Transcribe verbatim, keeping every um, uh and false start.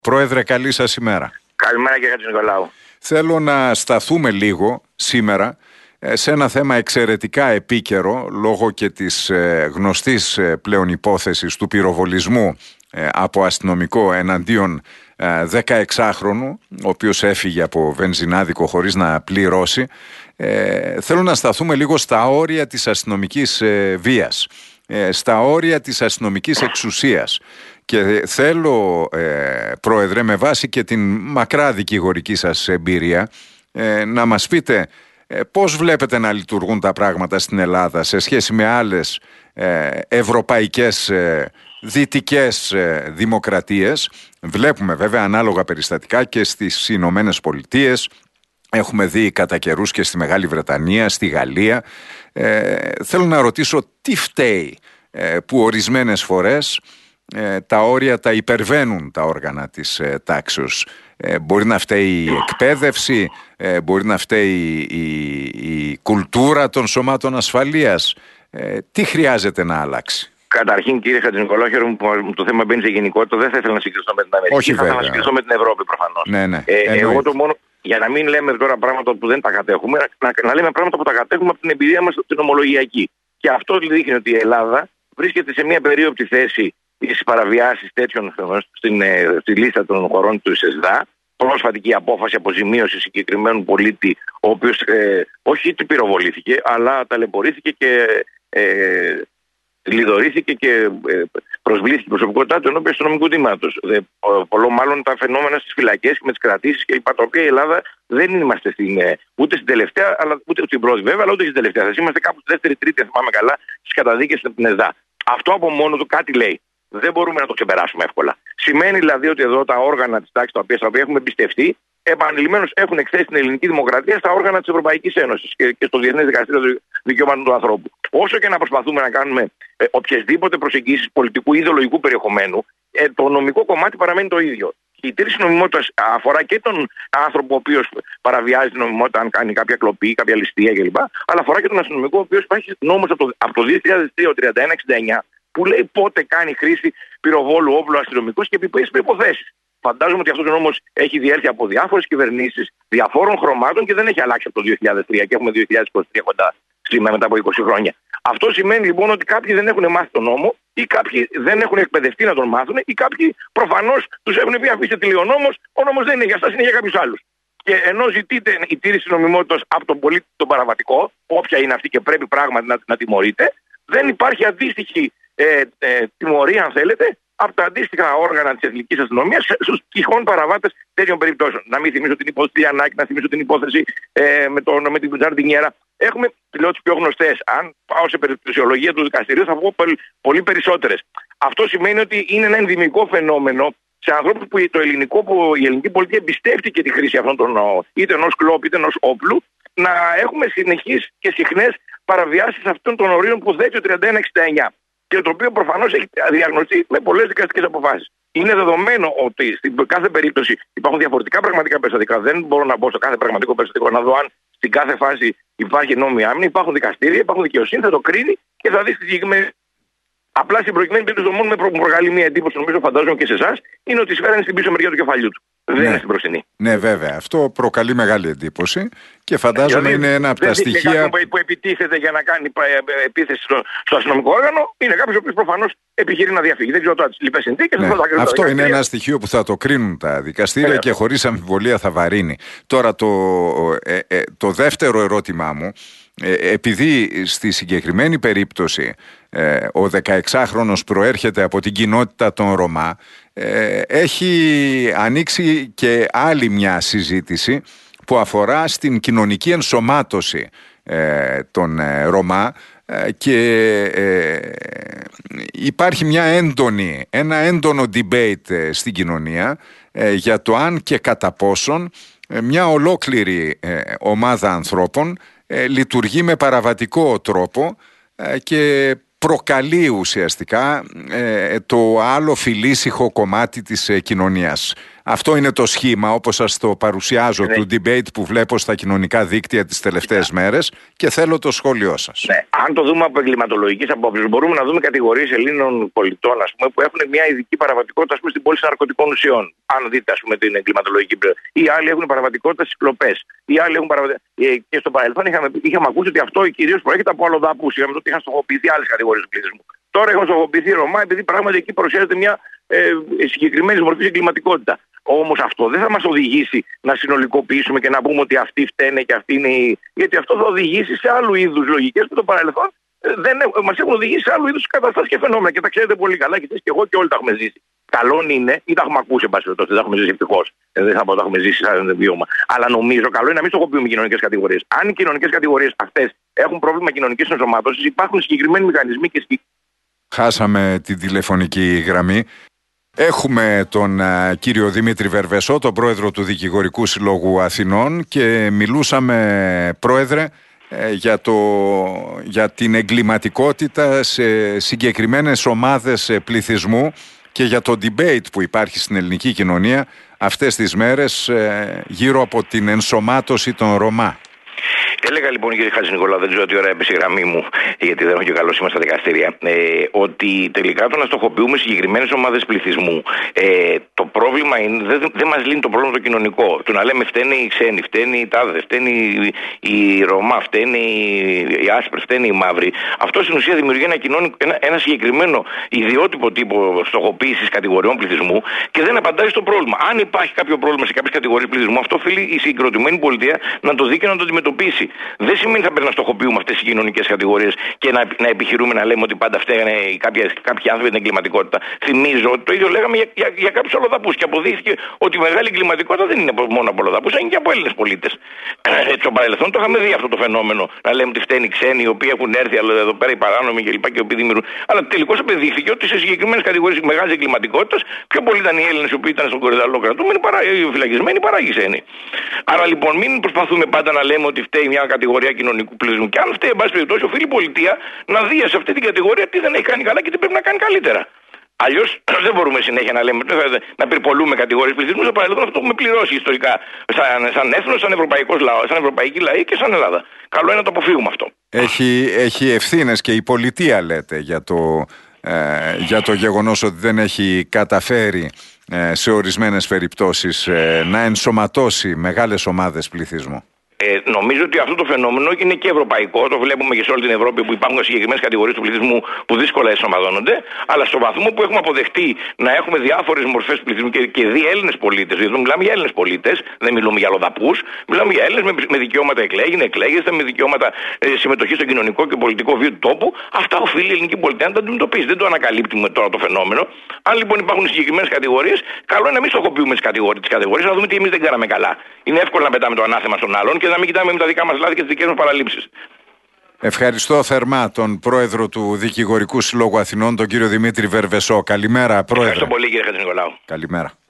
Πρόεδρε, καλή σας ημέρα. Καλημέρα κύριε Χατζηνικολάου. Θέλω να σταθούμε λίγο σήμερα σε ένα θέμα εξαιρετικά επίκαιρο λόγω και της γνωστής πλέον υπόθεσης του πυροβολισμού από αστυνομικό εναντίον δεκαεξάχρονου, ο οποίος έφυγε από βενζινάδικο χωρίς να πληρώσει. Ε, θέλω να σταθούμε λίγο στα όρια της αστυνομικής ε, βίας, ε, στα όρια της αστυνομικής εξουσίας. Και θέλω, ε, Πρόεδρε, με βάση και την μακρά δικηγορική σας εμπειρία, ε, να μας πείτε ε, πώς βλέπετε να λειτουργούν τα πράγματα στην Ελλάδα σε σχέση με άλλες ε, ευρωπαϊκές ε, δυτικές ε, δημοκρατίες. Βλέπουμε βέβαια ανάλογα περιστατικά και στις Ηνωμένες Πολιτείες. Έχουμε δει κατά καιρούς και στη Μεγάλη Βρετανία, στη Γαλλία. Ε, θέλω να ρωτήσω τι φταίει ε, που ορισμένες φορές ε, τα όρια τα υπερβαίνουν τα όργανα της ε, τάξεως. Ε, μπορεί να φταίει η εκπαίδευση, ε, μπορεί να φταίει η, η, η κουλτούρα των σωμάτων ασφαλείας. Ε, τι χρειάζεται να αλλάξει? Καταρχήν, κύριε Χατζηνικολάου, χαίρομαι που το θέμα μπαίνει σε γενικότητα. Δεν θα ήθελα να συγκριθώ με την Αμερική. Όχι, θα ήθελα να συγκριθώ με την Ευρώπη προφανώς. Ναι, ναι. Ε, εγώ το μόνο. Για να μην λέμε τώρα πράγματα που δεν τα κατέχουμε, να, να λέμε πράγματα που τα κατέχουμε από την εμπειρία μας την ομολογιακή. Και αυτό δείχνει ότι η Ελλάδα βρίσκεται σε μια περίοπτη θέση στις παραβιάσεις τέτοιων στην, ε, στη λίστα των χωρών του ΕΣΔΑ. Πρόσφατη απόφαση αποζημίωση συγκεκριμένου πολίτη, ο οποίος ε, όχι του πυροβολήθηκε, αλλά ταλαιπωρήθηκε και ε, λιδωρήθηκε και προσβλήθηκε η προσωπικότητά του ενώπιον αστυνομικού τμήματος. Πολλό μάλλον τα φαινόμενα στις φυλακές και με τις κρατήσεις και τα οποία η Ελλάδα δεν είμαστε στην, ούτε στην τελευταία, αλλά ούτε στην πρώτη βέβαια, αλλά ούτε στην τελευταία. Θα είμαστε κάπου στη δεύτερη, τρίτη, αν θυμάμαι καλά, στις καταδίκες στην ΕΣΔΑ. Αυτό από μόνο του κάτι λέει. Δεν μπορούμε να το ξεπεράσουμε εύκολα. Σημαίνει δηλαδή ότι εδώ τα όργανα της τάξης, τα οποία, στα οποία έχουμε εμπιστευτεί, επανειλημμένως έχουν εκθέσει την ελληνική δημοκρατία στα όργανα της Ευρωπαϊκής Ένωσης και, και στο Διεθνές Δικαστήριο Δικαιωμάτων του Ανθρώπου. Όσο και να προσπαθούμε να κάνουμε ε, οποιασδήποτε προσεγγίσεις πολιτικού ή ιδεολογικού περιεχομένου, ε, το νομικό κομμάτι παραμένει το ίδιο. Η τήρηση νομιμότητας αφορά και τον άνθρωπο ο οποίος παραβιάζει την νομιμότητα, αν κάνει κάποια κλοπή, κάποια ληστεία κλπ. Αλλά αφορά και τον αστυνομικό, ο οποίος υπάρχει νόμος από το, από το δύο χιλιάδες τρία τριάντα ένα εξήντα εννιά, που λέει πότε κάνει χρήση πυροβόλου όπλου αστυνομικός και επί ποιες προϋποθέσεις. Φαντάζομαι ότι αυτός ο νόμος έχει διέλθει από διάφορες κυβερνήσεις διαφόρων χρωμάτων και δεν έχει αλλάξει από το δύο χιλιάδες τρία και έχουμε δύο χιλιάδες είκοσι τρία κοντά σήμερα μετά από είκοσι χρόνια. Αυτό σημαίνει λοιπόν ότι κάποιοι δεν έχουν μάθει τον νόμο ή κάποιοι δεν έχουν εκπαιδευτεί να τον μάθουν ή κάποιοι προφανώς τους έχουν πει αφήστε τελείω νόμος, ο νόμος δεν είναι για εσάς, είναι για κάποιους άλλους. Και ενώ ζητείτε η τήρηση νομιμότητας από τον πολίτη τον παραβατικό, όποια είναι αυτή και πρέπει πράγματι να, να τιμωρείται, δεν υπάρχει αντίστοιχη ε, ε, τιμωρία, αν θέλετε, από τα αντίστοιχα όργανα της εθνικής αστυνομίας στους τυχόν παραβάτες τέτοιων περιπτώσεων. Να μην θυμίσω την υπόθεση Λιανάκη, να θυμίσω την υπόθεση ε, με, τον, με την Τζαρντινιέρα. Έχουμε, λέω, τις πιο γνωστές. Αν πάω σε περιπτωσιολογία του δικαστηρίου, θα πω πολύ, πολύ περισσότερες. Αυτό σημαίνει ότι είναι ένα ενδυμικό φαινόμενο σε ανθρώπους που, το ελληνικό, που η ελληνική πολιτεία εμπιστεύτηκε τη χρήση αυτών των είτε ενός κλόπ είτε ενός όπλου, να έχουμε συνεχείς και συχνές παραβιάσεις αυτών των ορίων που θέτει ο τριάντα ένα εξήντα εννιά. Και το οποίο προφανώς έχει διαγνωστεί με πολλές δικαστικές αποφάσεις. Είναι δεδομένο ότι στην κάθε περίπτωση υπάρχουν διαφορετικά πραγματικά περιστατικά. Δεν μπορώ να μπω στο κάθε πραγματικό περιστατικό να δω αν στην κάθε φάση υπάρχει νόμιμη άμυνα. Υπάρχουν δικαστήρια, υπάρχουν δικαιοσύνη, θα το κρίνει και θα δει στη συγκεκριμένη. Απλά στην προηγουμένη περίπτωση, το μόνο που προκαλεί μια εντύπωση, νομίζω, φαντάζομαι και σε εσάς, είναι ότι η σφαίρα είναι στην πίσω μεριά του κεφαλιού του. Δεν ναι. είναι στην μπροστινή. Ναι, βέβαια. Αυτό προκαλεί μεγάλη εντύπωση και φαντάζομαι δηλαδή, είναι ένα από τα στοιχεία. Που, που επιτίθεται για να κάνει επίθεση στο, στο αστυνομικό όργανο, είναι κάποιος ο οποίος προφανώς επιχειρεί να διαφύγει. Δεν ξέρω τώρα τις λοιπές συνθήκες. Ναι. Αυτό είναι ένα στοιχείο που θα το κρίνουν τα δικαστήρια ε, και χωρίς αμφιβολία θα βαρύνει. Τώρα το, ε, ε, το δεύτερο ερώτημά μου. Επειδή στη συγκεκριμένη περίπτωση ε, ο δεκαεξάχρονος προέρχεται από την κοινότητα των Ρωμά, ε, έχει ανοίξει και άλλη μια συζήτηση που αφορά στην κοινωνική ενσωμάτωση ε, των ε, Ρωμά ε, και ε, υπάρχει μια έντονη, ένα έντονο debate ε, στην κοινωνία ε, για το αν και κατά πόσον ε, μια ολόκληρη ε, ομάδα ανθρώπων Ε, λειτουργεί με παραβατικό τρόπο ε, και προκαλεί ουσιαστικά ε, το άλλο φιλήσυχο κομμάτι της ε, κοινωνίας. Αυτό είναι το σχήμα, όπως σας το παρουσιάζω, ναι, του debate που βλέπω στα κοινωνικά δίκτυα τις τελευταίες ναι. μέρες, και θέλω το σχόλιο σας. Ναι. Αν το δούμε από εγκληματολογικής απόψης, μπορούμε να δούμε κατηγορίες Ελλήνων πολιτών, ας πούμε, που έχουν μια ειδική παραβατικότητα, ας πούμε, στην πώληση ναρκωτικών ουσιών. Αν δείτε, ας πούμε, την εγκληματολογική πλευρά. Οι άλλοι έχουν παραβατικότητα στις κλοπές. Οι άλλοι έχουν παραβατικότητα. Και στο παρελθόν είχαμε, είχαμε ακούσει ότι αυτό κυρίως προέρχεται από αλλοδαπούς. Είχαμε ότι είχαν στοχοποιηθεί άλλες κατηγορίες του πληθυσμού. Τώρα έχουν στοχοποιηθεί Ρωμά, επειδή πράγματι εκεί παρουσιάζεται μια ε, συγκεκριμένη μορφή εγκληματικότητα. Όμως αυτό δεν θα μας οδηγήσει να συνολικοποιήσουμε και να πούμε ότι αυτοί φταίνε και αυτοί είναι οι... Γιατί αυτό θα οδηγήσει σε άλλου είδους λογικές που το παρελθόν δεν έ... μας έχουν οδηγήσει σε άλλου είδους καταστάσεις και φαινόμενα. Και τα ξέρετε πολύ καλά, και εσείς και εγώ και όλοι τα έχουμε ζήσει. Καλό είναι, ή τα έχουμε ακούσει, εν πάση περιπτώσει, δεν τα έχουμε ζήσει ευτυχώς. Δεν θα πω τα έχουμε ζήσει σαν βίωμα. Αλλά νομίζω καλό είναι να μην στοχοποιούμε κοινωνικές κατηγορίες. Αν οι κοινωνικές κατηγορίες αυτές έχουν πρόβλημα κοινωνικής ενσωμάτωσης, υπάρχουν συγκεκριμένοι μηχανισμοί και συγκεκριμένοι. Χάσαμε την τηλεφωνική γραμμή. Έχουμε τον uh, κύριο Δημήτρη Βερβεσό, τον πρόεδρο του Δικηγορικού Συλλόγου Αθηνών, και μιλούσαμε, πρόεδρε, ε, για, το, για την εγκληματικότητα σε συγκεκριμένες ομάδες πληθυσμού και για το debate που υπάρχει στην ελληνική κοινωνία αυτές τις μέρες ε, γύρω από την ενσωμάτωση των Ρωμά. Έλεγα λοιπόν, κύριε Χατζηνικολάου, δεν ξέρω τι ώρα έπεσε η γραμμή μου, γιατί δεν έχω και καλό σήμα στα δικαστήρια, ε, ότι τελικά το να στοχοποιούμε συγκεκριμένες ομάδες πληθυσμού, ε, το πρόβλημα είναι, δεν, δεν μας λύνει το πρόβλημα το κοινωνικό. Του να λέμε φταίνε οι ξένοι, φταίνε οι τάδε, φταίνε οι, οι Ρωμά, φταίνε οι άσπροι, φταίνε οι μαύροι. Αυτό στην ουσία δημιουργεί ένα, κοινωνικό, ένα, ένα συγκεκριμένο ιδιότυπο τύπο στοχοποίησης κατηγοριών πληθυσμού και δεν απαντάει στο πρόβλημα. Αν υπάρχει κάποιο πρόβλημα σε κάποιες κατηγορίες πληθυσμού, αυτό οφείλει η συγκροτημένη πολιτεία να το δει και να το αντιμετωπίσει. Δεν σημαίνει ότι θα πρέπει να στοχοποιούμε αυτές τις κοινωνικές κατηγορίες και να, να επιχειρούμε να λέμε ότι πάντα φταίγανε κάποιοι άνθρωποι την εγκληματικότητα. Θυμίζω ότι το ίδιο λέγαμε για, για, για κάποιους αλλοδαπούς και αποδείχθηκε ότι η μεγάλη εγκληματικότητα δεν είναι μόνο από αλλοδαπούς, είναι και από Έλληνες πολίτες. Στο παρελθόν το είχαμε δει αυτό το φαινόμενο. Να λέμε ότι φταίνουν οι ξένοι οι οποίοι έχουν έρθει εδώ πέρα οι παράνομοι κλπ. Και οι οποίοι δημιουργούν. Αλλά τελικώς απεδείχθηκε ότι σε συγκεκριμένες κατηγορίες μεγάλης εγκληματικότητας πιο πολλοί ήταν οι Έλληνες οι οποίοι ήταν στον κορυδαλό κρατούμενοι παρά οι φυλακισμένοι παρά οι ξένοι. Άρα λοιπόν μην προσπαθούμε πάντα να λέμε ότι φταίει μια κατηγορία κοινωνικού πληθυσμού. Και αν φταίει, εν πάση περιπτώσει, οφείλει η πολιτεία να δει σε αυτή την κατηγορία τι δεν έχει κάνει καλά και τι πρέπει να κάνει καλύτερα. Αλλιώς δεν μπορούμε συνέχεια να λέμε να πυρπολούμε κατηγορίες πληθυσμού. Στο παρελθόν αυτό έχουμε πληρώσει ιστορικά σαν, σαν έθνος, σαν ευρωπαϊκός λαό, σαν ευρωπαϊκή λαή και σαν Ελλάδα. Καλό είναι να το αποφύγουμε αυτό. Έχει, έχει ευθύνες και η πολιτεία, λέτε, για το, ε, για το γεγονός ότι δεν έχει καταφέρει ε, σε ορισμένες περιπτώσεις ε, να ενσωματώσει μεγάλες ομάδες πληθυσμού. Ε, νομίζω ότι αυτό το φαινόμενο είναι και ευρωπαϊκό. Το βλέπουμε και σε όλη την Ευρώπη που υπάρχουν συγκεκριμένες κατηγορίες του πληθυσμού που δύσκολα ενσωματώνονται. Αλλά στο βαθμό που έχουμε αποδεχτεί να έχουμε διάφορες μορφές πληθυσμού και, και δει Έλληνες πολίτες, γιατί μιλάμε για Έλληνες πολίτες, δεν μιλούμε για αλλοδαπούς, μιλάμε για Έλληνες με, με δικαιώματα εκλέγην, εκλέγεστε, με δικαιώματα ε, συμμετοχή στο κοινωνικό και πολιτικό βίο του τόπου. Αυτά οφείλει η ελληνική πολιτεία να τα αντιμετωπίσει. Δεν το ανακαλύπτουμε τώρα το φαινόμενο. Αν λοιπόν υπάρχουν συγκεκριμένες κατηγορίες, καλό είναι να μην στοχοποιούμε τις κατηγορίες, να δούμε τι εμείς δεν κάναμε καλά. Είναι εύκολο να πετάμε το ανάθεμα στον άλλον και να μην κοιτάμε με τα δικά μας λάθη και τις δικές μας παραλήψεις. Ευχαριστώ θερμά τον πρόεδρο του Δικηγορικού Συλλόγου Αθηνών, τον κύριο Δημήτρη Βερβεσό. Καλημέρα, πρόεδρε. Ευχαριστώ πολύ, κύριε Χατζηνικολάου. Καλημέρα.